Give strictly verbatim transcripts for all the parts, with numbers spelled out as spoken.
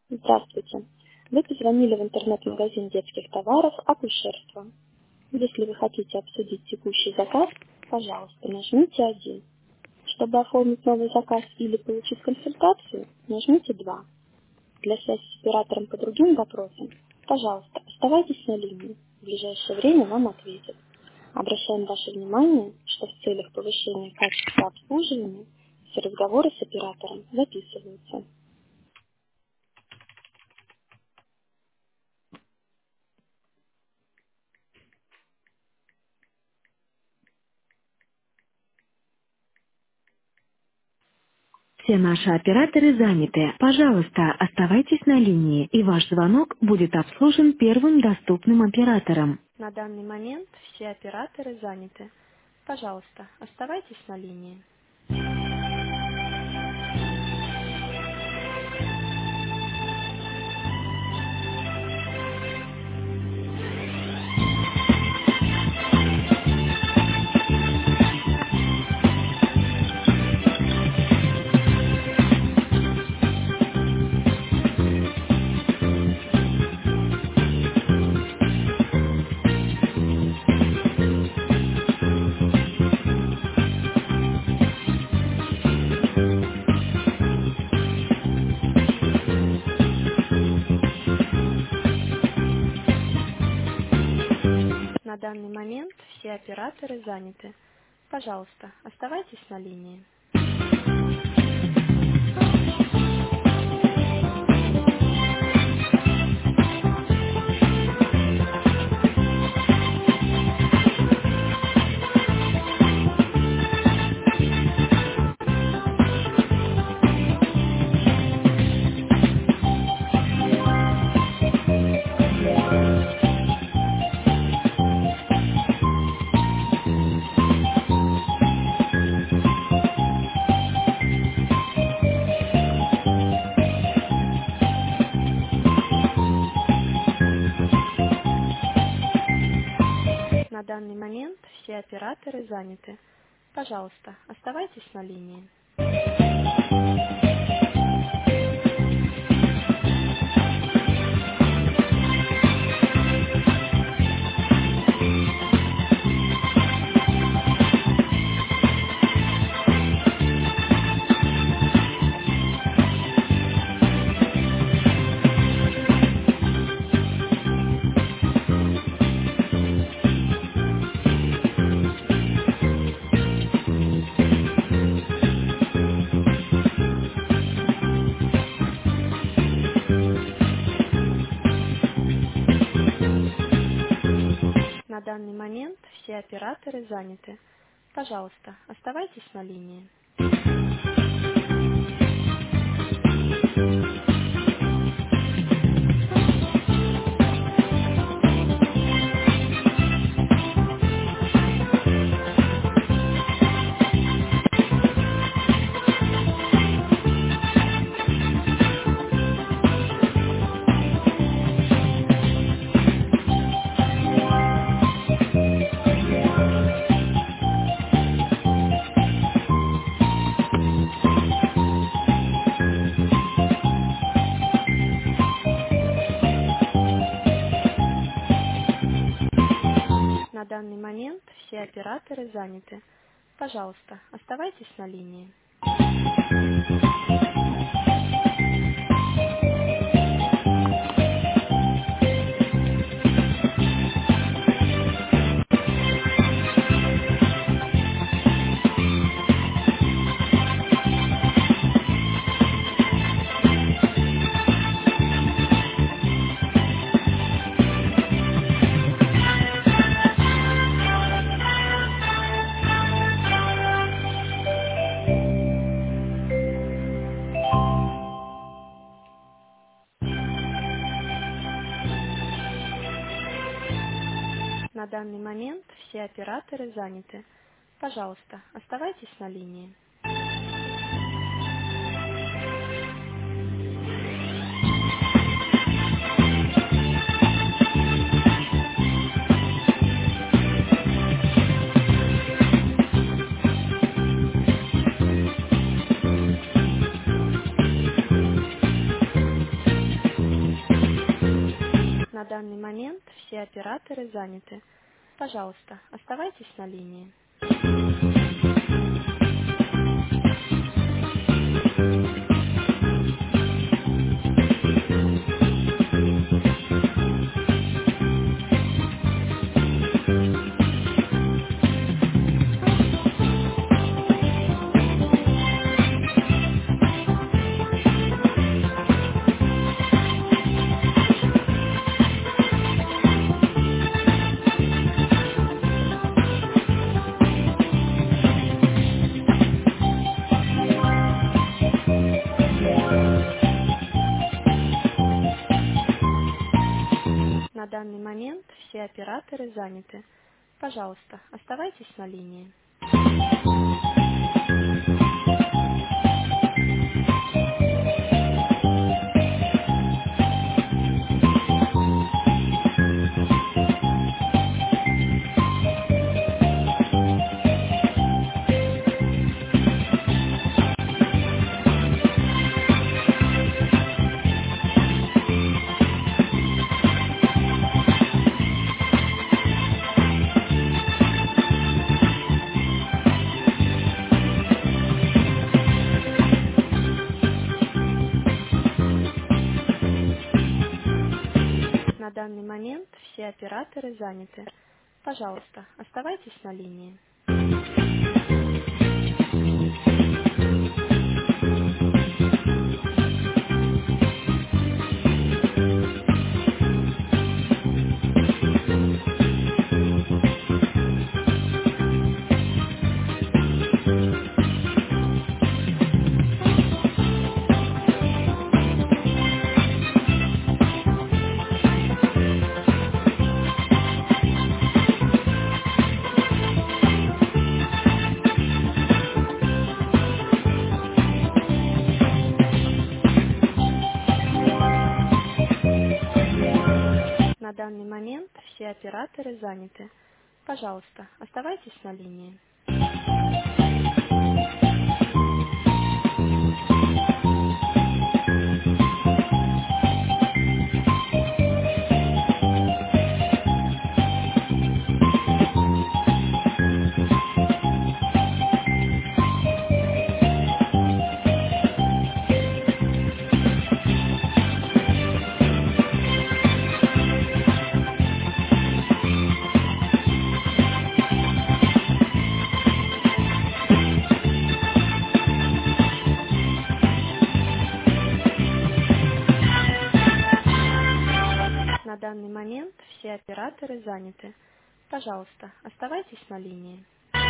Здравствуйте. Вы позвонили в интернет-магазин детских товаров «Акушерство». Если вы хотите обсудить текущий заказ, пожалуйста, нажмите один. Чтобы оформить новый заказ или получить консультацию, нажмите два. Для связи с оператором по другим вопросам, пожалуйста, оставайтесь на линии. В ближайшее время вам ответят. Обращаем ваше внимание, что в целях повышения качества обслуживания все разговоры с оператором записываются. Все наши операторы заняты. Пожалуйста, оставайтесь на линии, и ваш звонок будет обслужен первым доступным оператором. На данный момент все операторы заняты. Пожалуйста, оставайтесь на линии. На данный момент все операторы заняты. Пожалуйста, оставайтесь на линии. На данный момент все операторы заняты. Пожалуйста, оставайтесь на линии. На данный момент все операторы заняты. Пожалуйста, оставайтесь на линии. На данный момент все операторы заняты. Пожалуйста, оставайтесь на линии. На данный момент все операторы заняты. Пожалуйста, оставайтесь на линии. На данный момент все операторы заняты. Пожалуйста, оставайтесь на линии. На данный момент все операторы заняты. Пожалуйста, оставайтесь на линии. На данный момент все операторы заняты. Пожалуйста, оставайтесь на линии. На данный момент все операторы заняты. Пожалуйста, оставайтесь на линии. На данный момент все операторы заняты. Пожалуйста, оставайтесь на линии.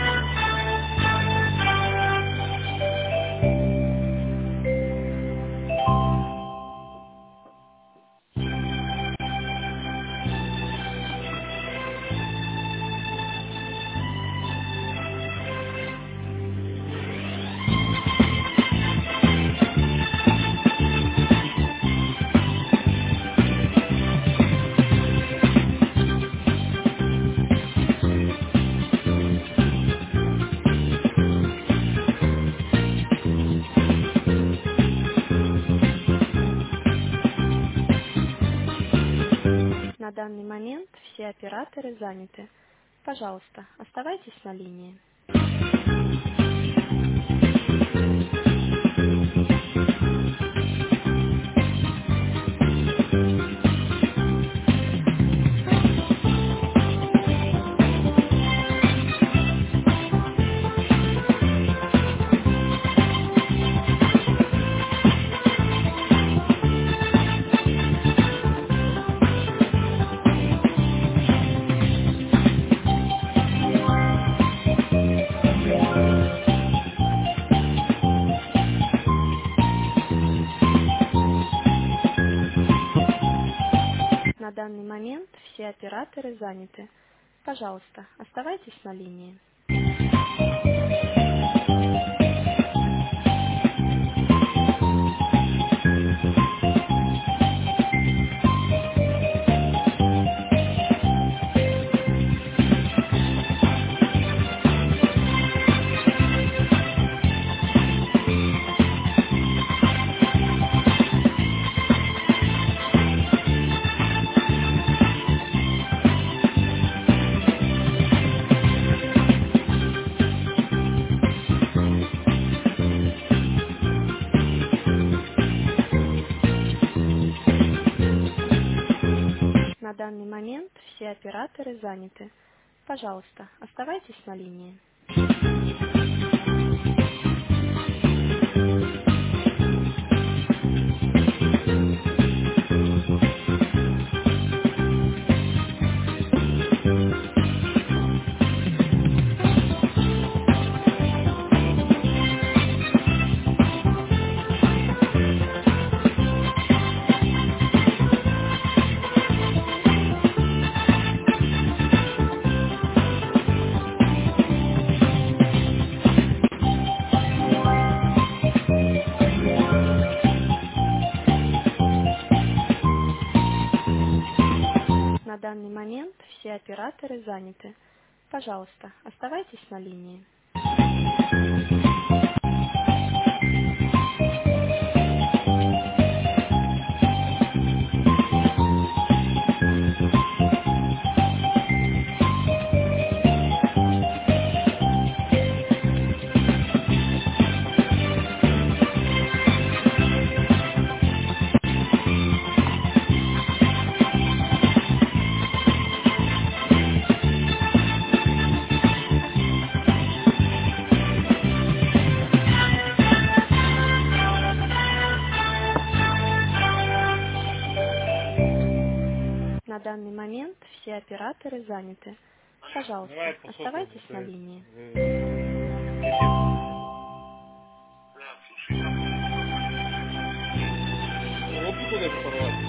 На данный момент все операторы заняты. Пожалуйста, оставайтесь на линии. На данный момент все операторы заняты. Пожалуйста, оставайтесь на линии. момент все операторы заняты. Пожалуйста, оставайтесь на линии. На данный момент все операторы заняты. Пожалуйста, оставайтесь на линии. На данный момент все операторы заняты. Пожалуйста, Давай по сотовому, оставайтесь на ты, линии. э, соседку. Ну, оптику даже порвать.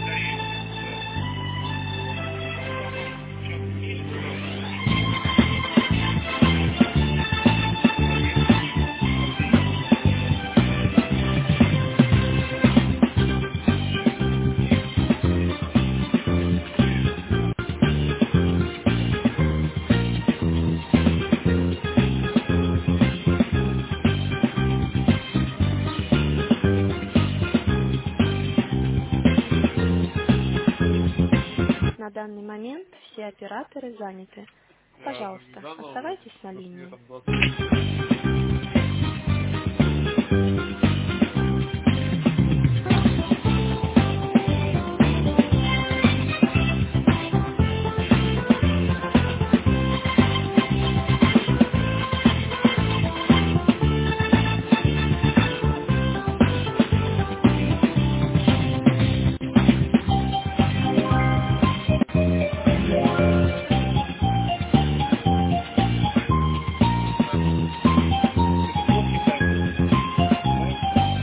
На данный момент все операторы заняты. Я же не Пожалуйста, заново вроде, оставайтесь на просто мне линии. там двадцать минут. Это плохий тайминг, понимаешь?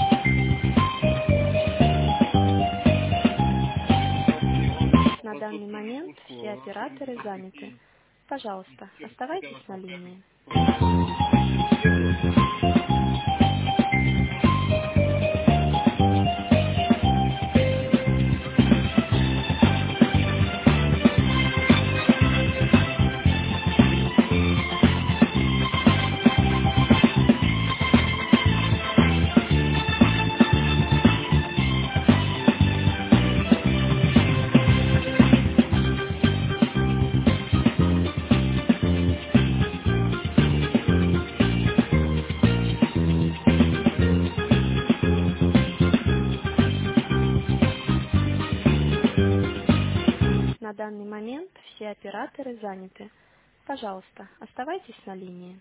Он, не- он На данный просрочил момент липучку, все он вообще не операторы может заняты. прийти. И Пожалуйста, всем оставайтесь хотят на попрятать линии. просто. Съеду. На данный момент все операторы заняты. Пожалуйста, оставайтесь на линии.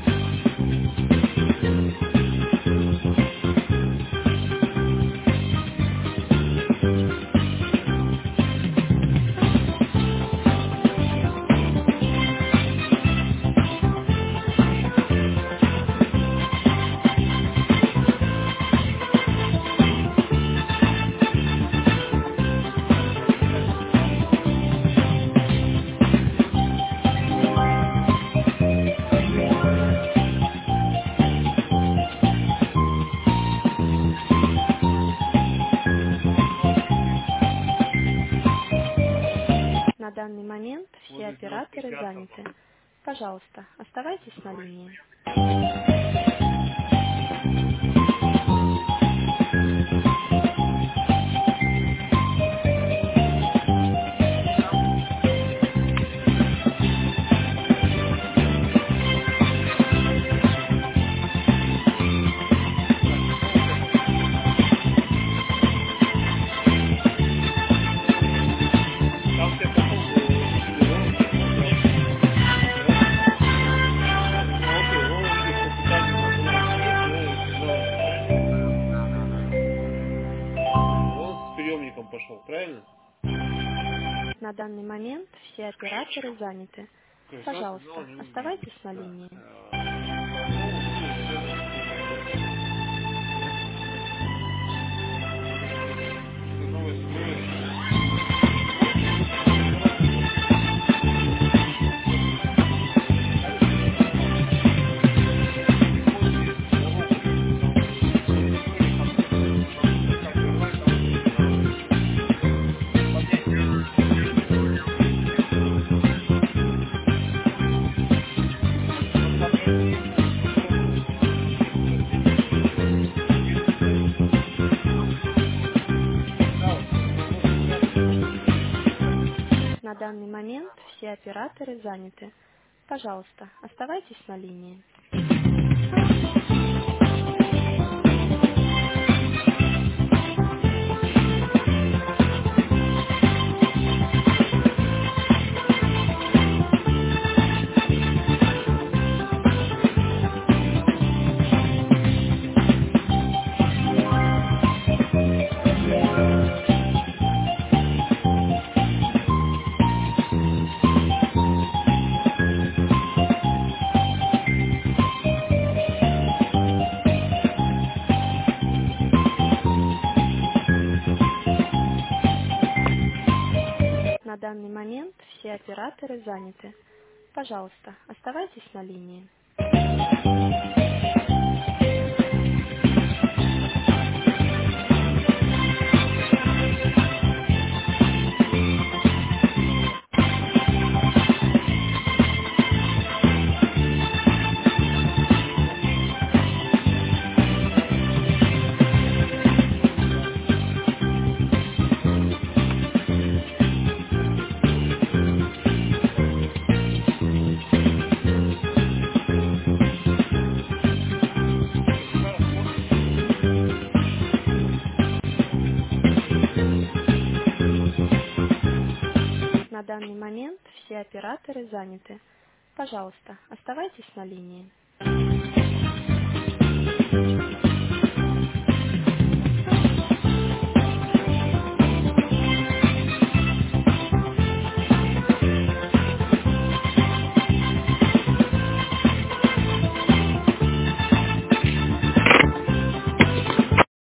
На данный момент Вот все здесь девяносто операторы пять заняты. Пожалуйста, оставайтесь на линии. Так, ну вот это вот. Там все по пошел, правильно? На данный момент все операторы заняты. То есть раз сигнал Пожалуйста, не увидели. оставайтесь на Да. линии. Э, Поэтому увидел ценность именно это новое СМС. На данный момент все операторы заняты. Пожалуйста, оставайтесь на линии. На данный момент все операторы заняты. Пожалуйста, оставайтесь на линии. На данный момент все операторы заняты. Пожалуйста, оставайтесь на линии.